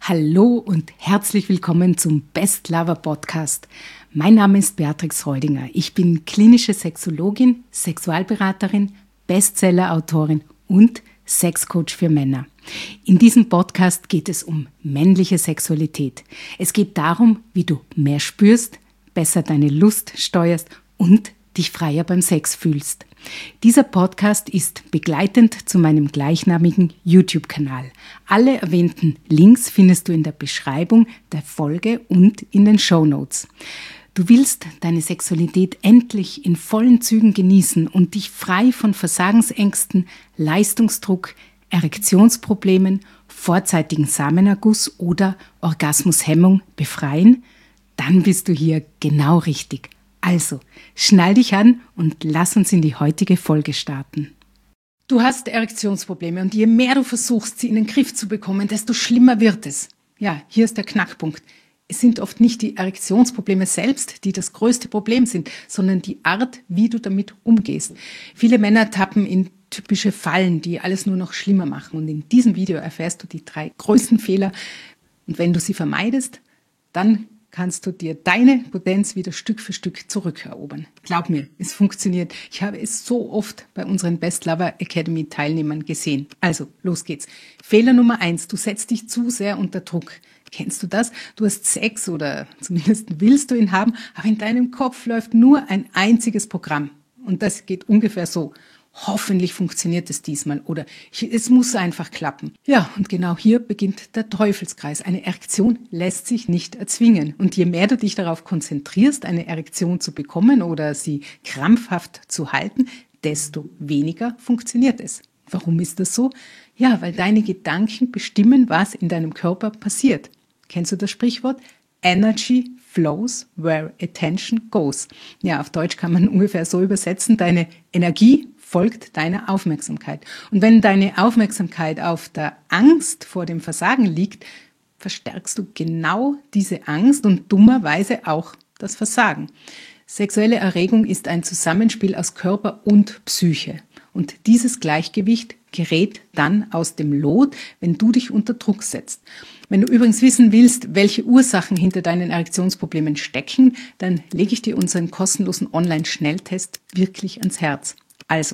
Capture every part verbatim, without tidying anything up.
Hallo und herzlich willkommen zum Best Lover Podcast. Mein Name ist Beatrix Reudinger. Ich bin klinische Sexologin, Sexualberaterin, Bestseller-Autorin und Sexcoach für Männer. In diesem Podcast geht es um männliche Sexualität. Es geht darum, wie du mehr spürst, besser deine Lust steuerst und dich freier beim Sex fühlst. Dieser Podcast ist begleitend zu meinem gleichnamigen YouTube-Kanal. Alle erwähnten Links findest du in der Beschreibung der Folge und in den Shownotes. Du willst deine Sexualität endlich in vollen Zügen genießen und dich frei von Versagensängsten, Leistungsdruck, Erektionsproblemen, vorzeitigen Samenerguss oder Orgasmushemmung befreien? Dann bist du hier genau richtig. Also, schnall dich an und lass uns in die heutige Folge starten. Du hast Erektionsprobleme und je mehr du versuchst, sie in den Griff zu bekommen, desto schlimmer wird es. Ja, hier ist der Knackpunkt. Es sind oft nicht die Erektionsprobleme selbst, die das größte Problem sind, sondern die Art, wie du damit umgehst. Viele Männer tappen in typische Fallen, die alles nur noch schlimmer machen. Und in diesem Video erfährst du die drei größten Fehler. Und wenn du sie vermeidest, dann kannst du dir deine Potenz wieder Stück für Stück zurückerobern. Glaub mir, es funktioniert. Ich habe es so oft bei unseren Best Lover Academy Teilnehmern gesehen. Also, los geht's. Fehler Nummer eins, du setzt dich zu sehr unter Druck. Kennst du das? Du hast Sex oder zumindest willst du ihn haben, aber in deinem Kopf läuft nur ein einziges Programm. Und das geht ungefähr so. Hoffentlich funktioniert es diesmal oder es muss einfach klappen. Ja, und genau hier beginnt der Teufelskreis. Eine Erektion lässt sich nicht erzwingen. Und je mehr du dich darauf konzentrierst, eine Erektion zu bekommen oder sie krampfhaft zu halten, desto weniger funktioniert es. Warum ist das so? Ja, weil deine Gedanken bestimmen, was in deinem Körper passiert. Kennst du das Sprichwort? Energy flows where attention goes. Ja, auf Deutsch kann man ungefähr so übersetzen, deine Energie folgt deiner Aufmerksamkeit. Und wenn deine Aufmerksamkeit auf der Angst vor dem Versagen liegt, verstärkst du genau diese Angst und dummerweise auch das Versagen. Sexuelle Erregung ist ein Zusammenspiel aus Körper und Psyche. Und dieses Gleichgewicht gerät dann aus dem Lot, wenn du dich unter Druck setzt. Wenn du übrigens wissen willst, welche Ursachen hinter deinen Erektionsproblemen stecken, dann lege ich dir unseren kostenlosen Online-Schnelltest wirklich ans Herz. Also,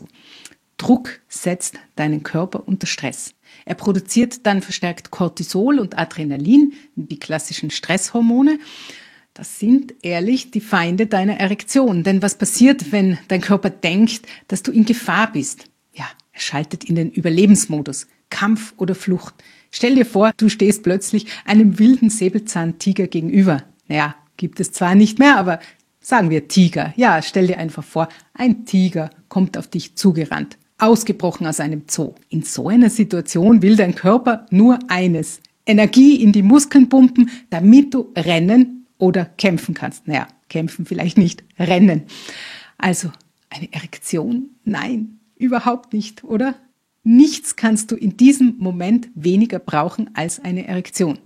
Druck setzt deinen Körper unter Stress. Er produziert dann verstärkt Cortisol und Adrenalin, die klassischen Stresshormone. Das sind ehrlich die Feinde deiner Erektion. Denn was passiert, wenn dein Körper denkt, dass du in Gefahr bist? Ja, er schaltet in den Überlebensmodus, Kampf oder Flucht. Stell dir vor, du stehst plötzlich einem wilden Säbelzahntiger gegenüber. Naja, gibt es zwar nicht mehr, aber sagen wir Tiger. Ja, stell dir einfach vor, ein Tiger kommt auf dich zugerannt, ausgebrochen aus einem Zoo. In so einer Situation will dein Körper nur eines: Energie in die Muskeln pumpen, damit du rennen oder kämpfen kannst. Naja, kämpfen vielleicht nicht, rennen. Also, eine Erektion? Nein, überhaupt nicht, oder? Nichts kannst du in diesem Moment weniger brauchen als eine Erektion.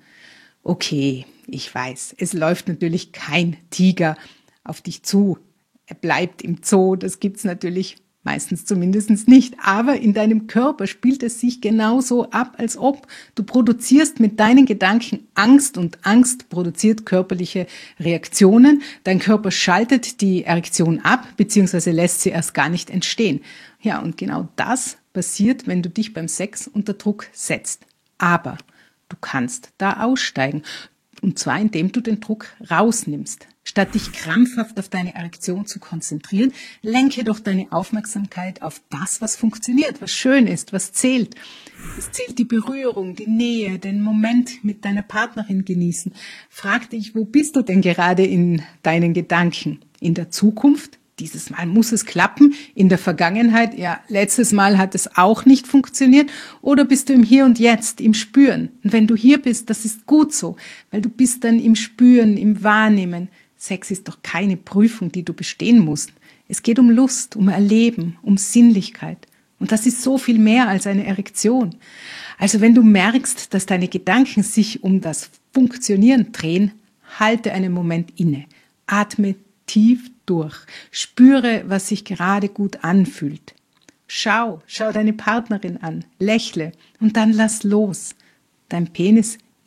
Okay, ich weiß, es läuft natürlich kein Tiger auf dich zu. Er bleibt im Zoo, das gibt's natürlich meistens zumindest nicht. Aber in deinem Körper spielt es sich genauso ab, als ob du produzierst mit deinen Gedanken Angst und Angst produziert körperliche Reaktionen. Dein Körper schaltet die Erektion ab, beziehungsweise lässt sie erst gar nicht entstehen. Ja, und genau das passiert, wenn du dich beim Sex unter Druck setzt. Aber du kannst da aussteigen. Und zwar, indem du den Druck rausnimmst. Statt dich krampfhaft auf deine Erektion zu konzentrieren, lenke doch deine Aufmerksamkeit auf das, was funktioniert, was schön ist, was zählt. Es zählt die Berührung, die Nähe, den Moment mit deiner Partnerin genießen. Frag dich, wo bist du denn gerade in deinen Gedanken? In der Zukunft? Dieses Mal muss es klappen. In der Vergangenheit, ja, letztes Mal hat es auch nicht funktioniert. Oder bist du im Hier und Jetzt, im Spüren? Und wenn du hier bist, das ist gut so, weil du bist dann im Spüren, im Wahrnehmen. Sex ist doch keine Prüfung, die du bestehen musst. Es geht um Lust, um Erleben, um Sinnlichkeit. Und das ist so viel mehr als eine Erektion. Also wenn du merkst, dass deine Gedanken sich um das Funktionieren drehen, halte einen Moment inne. Atme tief durch. Spüre, was sich gerade gut anfühlt. Schau, schau deine Partnerin an, lächle und dann lass los. Dein Penis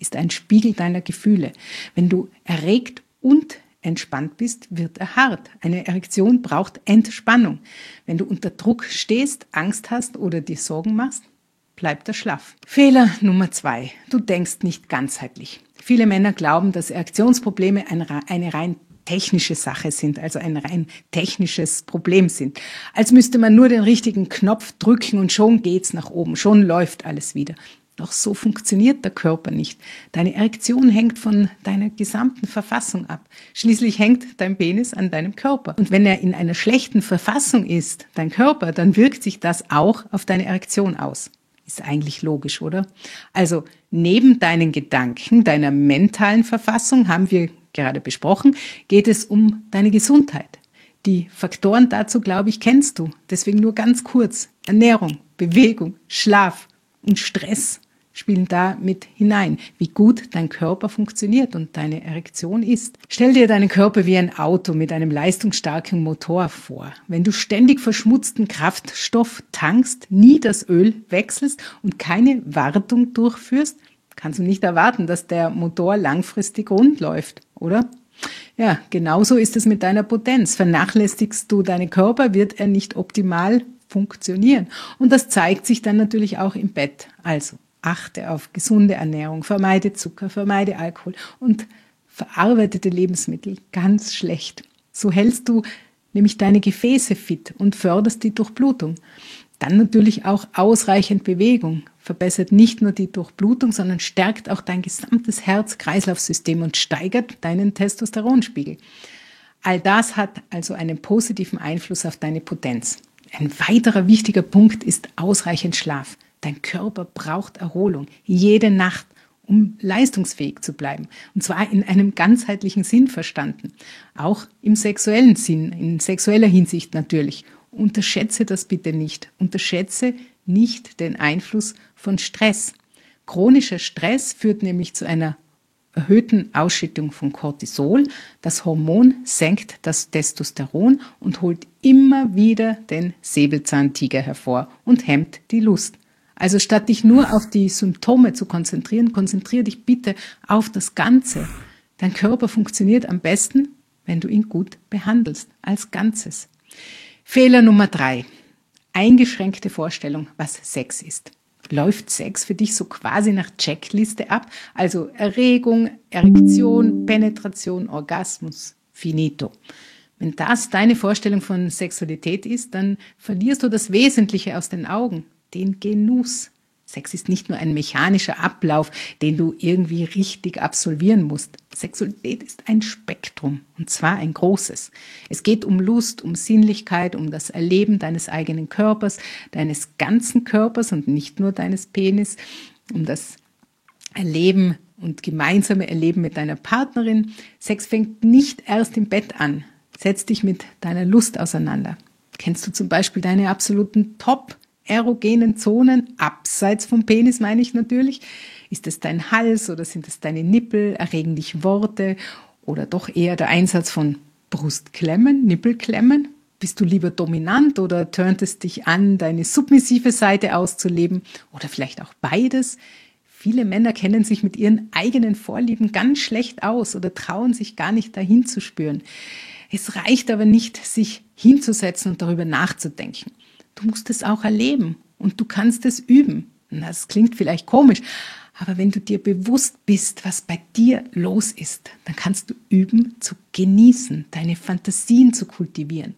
ist ein Spiegel deiner Gefühle. Wenn du erregt und entspannt bist, wird er hart. Eine Erektion braucht Entspannung. Wenn du unter Druck stehst, Angst hast oder dir Sorgen machst, bleibt er schlaff. Fehler Nummer zwei. Du denkst nicht ganzheitlich. Viele Männer glauben, dass Erektionsprobleme eine rein technische Sache sind, also ein rein technisches Problem sind. Als müsste man nur den richtigen Knopf drücken und schon geht's nach oben, schon läuft alles wieder. Doch so funktioniert der Körper nicht. Deine Erektion hängt von deiner gesamten Verfassung ab. Schließlich hängt dein Penis an deinem Körper. Und wenn er in einer schlechten Verfassung ist, dein Körper, dann wirkt sich das auch auf deine Erektion aus. Ist eigentlich logisch, oder? Also neben deinen Gedanken, deiner mentalen Verfassung, haben wir gerade besprochen, geht es um deine Gesundheit. Die Faktoren dazu, glaube ich, kennst du. Deswegen nur ganz kurz. Ernährung, Bewegung, Schlaf und Stress spielen da mit hinein, wie gut dein Körper funktioniert und deine Erektion ist. Stell dir deinen Körper wie ein Auto mit einem leistungsstarken Motor vor. Wenn du ständig verschmutzten Kraftstoff tankst, nie das Öl wechselst und keine Wartung durchführst, kannst du nicht erwarten, dass der Motor langfristig rund läuft, oder? Ja, genauso ist es mit deiner Potenz. Vernachlässigst du deinen Körper, wird er nicht optimal funktionieren. Und das zeigt sich dann natürlich auch im Bett. Also achte auf gesunde Ernährung, vermeide Zucker, vermeide Alkohol und verarbeitete Lebensmittel ganz schlecht. So hältst du nämlich deine Gefäße fit und förderst die Durchblutung. Dann natürlich auch ausreichend Bewegung. Verbessert nicht nur die Durchblutung, sondern stärkt auch dein gesamtes Herz-Kreislauf-System und steigert deinen Testosteronspiegel. All das hat also einen positiven Einfluss auf deine Potenz. Ein weiterer wichtiger Punkt ist ausreichend Schlaf. Dein Körper braucht Erholung, jede Nacht, um leistungsfähig zu bleiben. Und zwar in einem ganzheitlichen Sinn verstanden. Auch im sexuellen Sinn, in sexueller Hinsicht natürlich. Unterschätze das bitte nicht. Unterschätze nicht den Einfluss von Stress. Chronischer Stress führt nämlich zu einer erhöhten Ausschüttung von Cortisol. Das Hormon senkt das Testosteron und holt immer wieder den Säbelzahntiger hervor und hemmt die Lust. Also statt dich nur auf die Symptome zu konzentrieren, konzentriere dich bitte auf das Ganze. Dein Körper funktioniert am besten, wenn du ihn gut behandelst, als Ganzes. Fehler Nummer drei. Eingeschränkte Vorstellung, was Sex ist. Läuft Sex für dich so quasi nach Checkliste ab? Also Erregung, Erektion, Penetration, Orgasmus, finito. Wenn das deine Vorstellung von Sexualität ist, dann verlierst du das Wesentliche aus den Augen, den Genuss. Sex ist nicht nur ein mechanischer Ablauf, den du irgendwie richtig absolvieren musst. Sexualität ist ein Spektrum, und zwar ein großes. Es geht um Lust, um Sinnlichkeit, um das Erleben deines eigenen Körpers, deines ganzen Körpers und nicht nur deines Penis, um das Erleben und gemeinsame Erleben mit deiner Partnerin. Sex fängt nicht erst im Bett an. Setz dich mit deiner Lust auseinander. Kennst du zum Beispiel deine absoluten Top- erogenen Zonen, abseits vom Penis meine ich natürlich? Ist es dein Hals oder sind es deine Nippel? Erregen dich Worte oder doch eher der Einsatz von Brustklemmen, Nippelklemmen? Bist du lieber dominant oder turnt es dich an, deine submissive Seite auszuleben? Oder vielleicht auch beides? Viele Männer kennen sich mit ihren eigenen Vorlieben ganz schlecht aus oder trauen sich gar nicht dahin zu spüren. Es reicht aber nicht, sich hinzusetzen und darüber nachzudenken. Du musst es auch erleben und du kannst es üben. Das klingt vielleicht komisch, aber wenn du dir bewusst bist, was bei dir los ist, dann kannst du üben zu genießen, deine Fantasien zu kultivieren,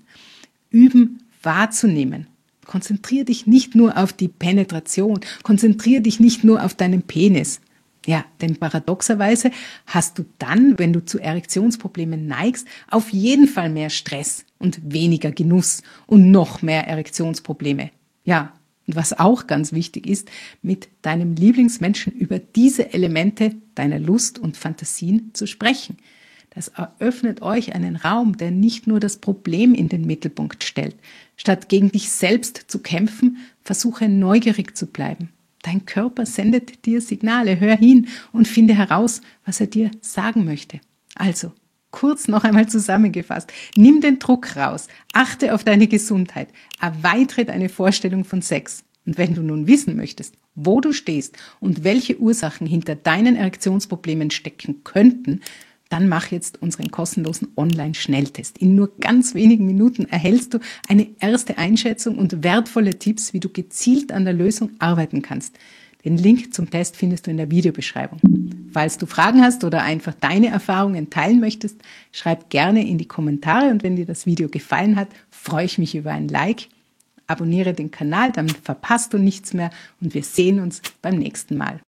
üben wahrzunehmen. Konzentriere dich nicht nur auf die Penetration, konzentriere dich nicht nur auf deinen Penis. Ja, denn paradoxerweise hast du dann, wenn du zu Erektionsproblemen neigst, auf jeden Fall mehr Stress und weniger Genuss und noch mehr Erektionsprobleme. Ja, und was auch ganz wichtig ist, mit deinem Lieblingsmenschen über diese Elemente deiner Lust und Fantasien zu sprechen. Das eröffnet euch einen Raum, der nicht nur das Problem in den Mittelpunkt stellt. Statt gegen dich selbst zu kämpfen, versuche neugierig zu bleiben. Dein Körper sendet dir Signale, hör hin und finde heraus, was er dir sagen möchte. Also, kurz noch einmal zusammengefasst, nimm den Druck raus, achte auf deine Gesundheit, erweitere deine Vorstellung von Sex. Und wenn du nun wissen möchtest, wo du stehst und welche Ursachen hinter deinen Erektionsproblemen stecken könnten, dann mach jetzt unseren kostenlosen Online-Schnelltest. In nur ganz wenigen Minuten erhältst du eine erste Einschätzung und wertvolle Tipps, wie du gezielt an der Lösung arbeiten kannst. Den Link zum Test findest du in der Videobeschreibung. Falls du Fragen hast oder einfach deine Erfahrungen teilen möchtest, schreib gerne in die Kommentare, und wenn dir das Video gefallen hat, freue ich mich über ein Like. Abonniere den Kanal, dann verpasst du nichts mehr, und wir sehen uns beim nächsten Mal.